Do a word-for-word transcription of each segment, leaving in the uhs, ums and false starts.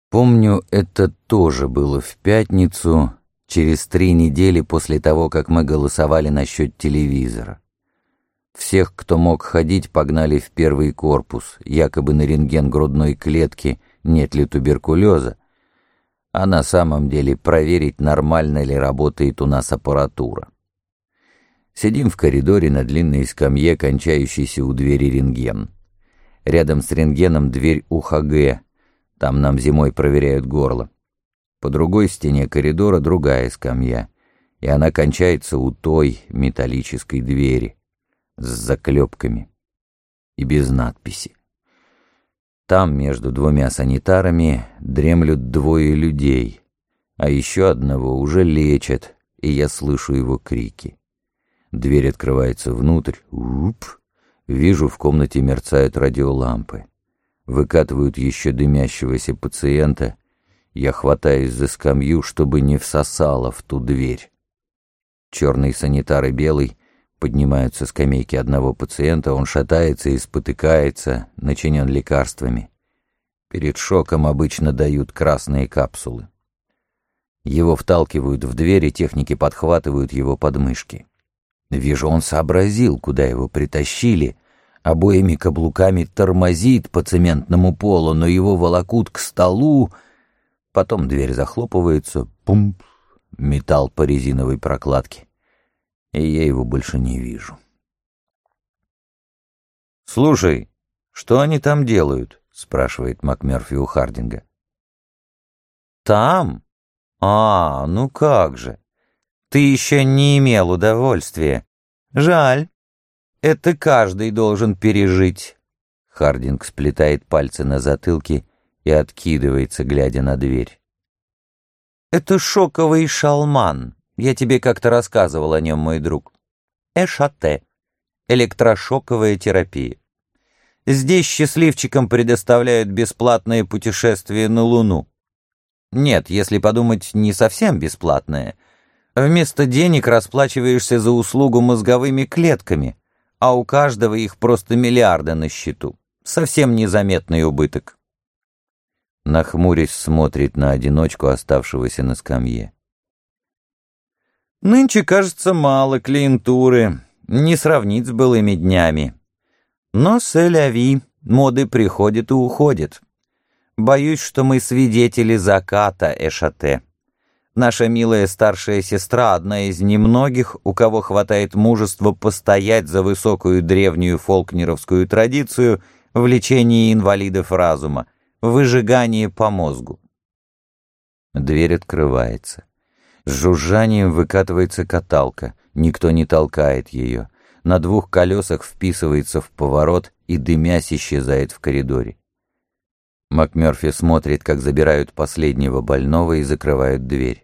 Помню, это тоже было в пятницу, через три недели после того, как мы голосовали насчет телевизора. Всех, кто мог ходить, погнали в первый корпус, якобы на рентген грудной клетки, нет ли туберкулеза, а на самом деле проверить, нормально ли работает у нас аппаратура. Сидим в коридоре на длинной скамье, кончающейся у двери рентген. Рядом с рентгеном дверь у ха гэ, там нам зимой проверяют горло. По другой стене коридора другая скамья, и она кончается у той металлической двери с заклепками и без надписи. Там между двумя санитарами дремлют двое людей, а еще одного уже лечат, и я слышу его крики. Дверь открывается внутрь, уп, вижу, в комнате мерцают радиолампы. Выкатывают еще дымящегося пациента, я хватаюсь за скамью, чтобы не всосало в ту дверь. Черный санитар и белый поднимаются с скамейки одного пациента, он шатается и спотыкается, начинен лекарствами. Перед шоком обычно дают красные капсулы. Его вталкивают в дверь, и техники подхватывают его подмышки. Вижу, он сообразил, куда его притащили, обоими каблуками тормозит по цементному полу, но его волокут к столу. Потом дверь захлопывается, пумп, металл по резиновой прокладке, и я его больше не вижу. «Слушай, что они там делают?» — спрашивает МакМёрфи у Хардинга. «Там? А, ну как же! Ты еще не имел удовольствия. Жаль. Это каждый должен пережить». Хардинг сплетает пальцы на затылке и откидывается, глядя на дверь. «Это шоковый шалман. Я тебе как-то рассказывал о нем, мой друг. ЭШАТ. Электрошоковая терапия. Здесь счастливчикам предоставляют бесплатное путешествие на Луну. Нет, если подумать, не совсем бесплатное. Вместо денег расплачиваешься за услугу мозговыми клетками, а у каждого их просто миллиарды на счету. Совсем незаметный убыток». Нахмурясь, смотрит на одиночку, оставшегося на скамье. «Нынче, кажется, мало клиентуры, не сравнить с былыми днями. Но сэ-ля-ви, моды приходят и уходят. Боюсь, что мы свидетели заката ЭШАТ. Наша милая старшая сестра — одна из немногих, у кого хватает мужества постоять за высокую древнюю фолкнеровскую традицию в лечении инвалидов разума, выжигание по мозгу». Дверь открывается. С жужжанием выкатывается каталка, никто не толкает ее. На двух колесах вписывается в поворот и, дымясь, исчезает в коридоре. МакМёрфи смотрит, как забирают последнего больного и закрывают дверь.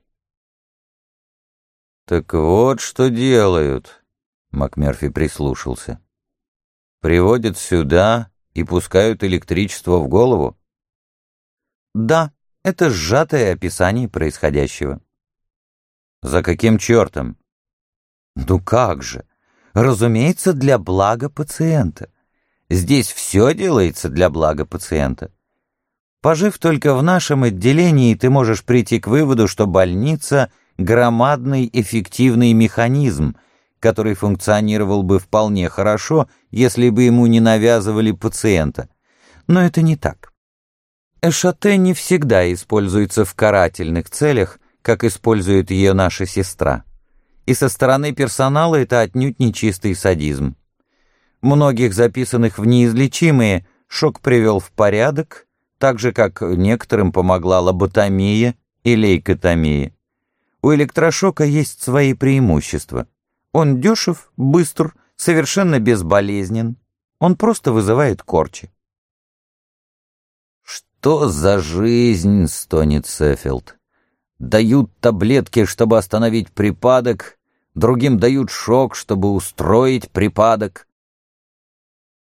«Так вот что делают», — МакМёрфи прислушался. «Приводят сюда и пускают электричество в голову?» «Да, это сжатое описание происходящего». «За каким чертом?» «Ну как же! Разумеется, для блага пациента. Здесь все делается для блага пациента. Пожив только в нашем отделении, ты можешь прийти к выводу, что больница — громадный эффективный механизм, который функционировал бы вполне хорошо, если бы ему не навязывали пациента. Но это не так. ЭШАТ не всегда используется в карательных целях, как использует ее наша сестра. И со стороны персонала это отнюдь не чистый садизм. Многих записанных в неизлечимые шок привел в порядок, так же, как некоторым помогла лоботомия и лейкотомия. У электрошока есть свои преимущества. Он дешев, быстр, совершенно безболезнен. Он просто вызывает корчи. «Что за жизнь?» — стонет Сеффилд. «Дают таблетки, чтобы остановить припадок, другим дают шок, чтобы устроить припадок.